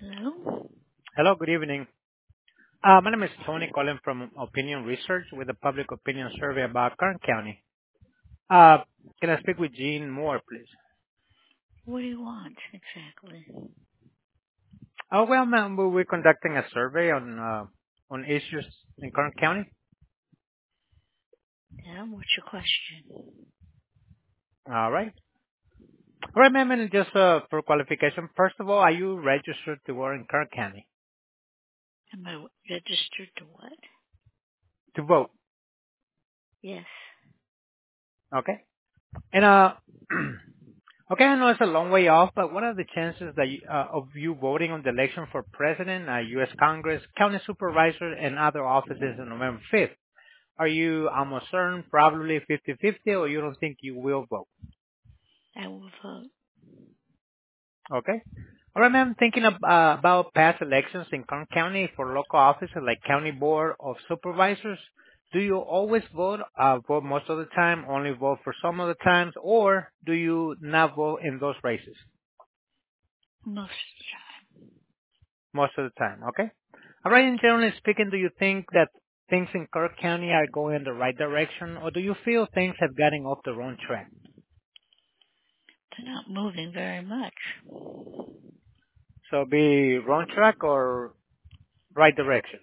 Hello? Hello, good evening. My name is Tony calling from Opinion Research with a public opinion survey about Kern County. Uh, can I speak with Gene Moore, please? What do you want exactly? Oh, well, ma'am, we're conducting a survey on issues in Kern County. Yeah, what's your question? All right. All right, ma'am, and just for qualification, first of all, are you registered to work in Kern County Am I registered to what? to vote? Yes. Okay. And okay, I know it's a long way off, but what are the chances that of you voting on the election for president, U.S. Congress, county supervisor, and other offices on November 5th? Are you almost certain, probably 50-50, or you don't think you will vote? I will vote. Okay. All right, ma'am. Thinking about past elections in Kern County for local offices like County Board of Supervisors, do you always vote, vote most of the time, only vote for some of the times, or do you not vote in those races Most of the time. most of the time? Okay. All right. And generally speaking, do you think that things in Kern County are going in the right direction, or do you feel things have gotten off the wrong track? They're not moving very much. So be wrong track or right direction?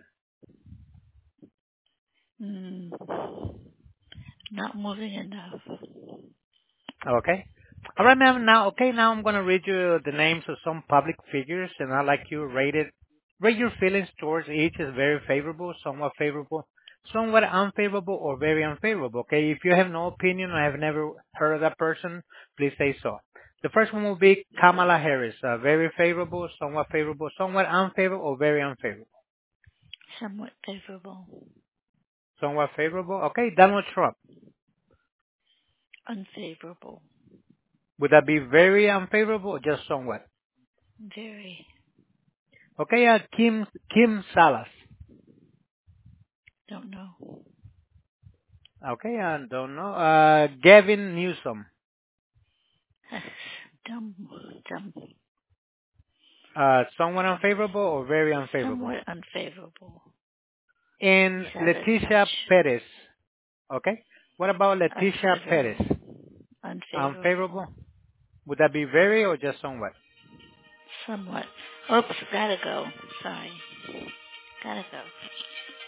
Mm, not moving enough. Okay. All right, ma'am. Now I'm going to read you the names of some public figures, and I'd like you to rate your feelings towards each as very favorable, somewhat unfavorable, or very unfavorable. Okay. If you have no opinion or have never heard of that person, please say so. The first one will be Kamala Harris. Very favorable, somewhat unfavorable, or very unfavorable. Somewhat favorable. Somewhat favorable. Okay. Donald Trump. Unfavorable. Would that be very unfavorable or just somewhat? Very. Okay. Kim Salas. Don't know. Okay, I don't know. Gavin Newsom. Dumb. Dumb. Somewhat unfavorable or very unfavorable. Somewhat unfavorable. And He said as Leticia much. Perez. Okay. What about Leticia Perez? Unfavorable. Unfavorable. Unfavorable? Would that be very or just somewhat? Somewhat. Oops, gotta go. Sorry. Gotta go.